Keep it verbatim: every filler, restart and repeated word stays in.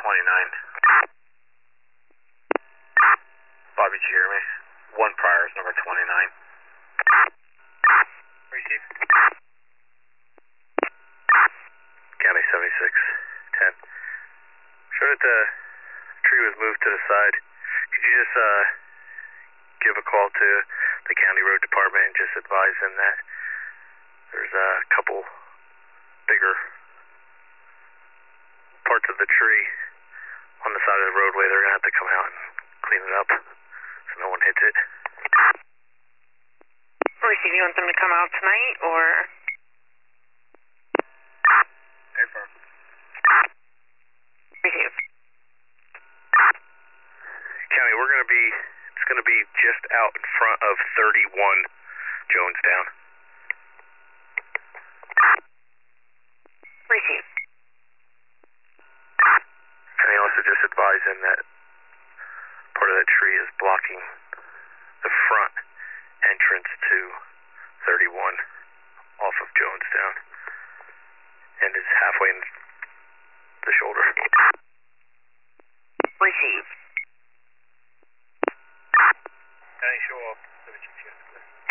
twenty-nine. Bobby, did you hear me? One prior is number twenty-nine. Receive. County seventy-six ten. Show that the tree was moved to the side. Could you just uh, give a call to the county road department and just advise them that there's a couple bigger parts of the tree on the side of the roadway. They're going to have to come out and clean it up so no one hits it. Receive, you want them to come out tonight, or? Confirm. Receive. County, we're going to be, it's going to be just out in front of thirty-one Jonestown. Receive. And they also just advise them that part of that tree is blocking the front entrance to thirty-one off of Jonestown and is halfway in the shoulder. Receive. County, show up.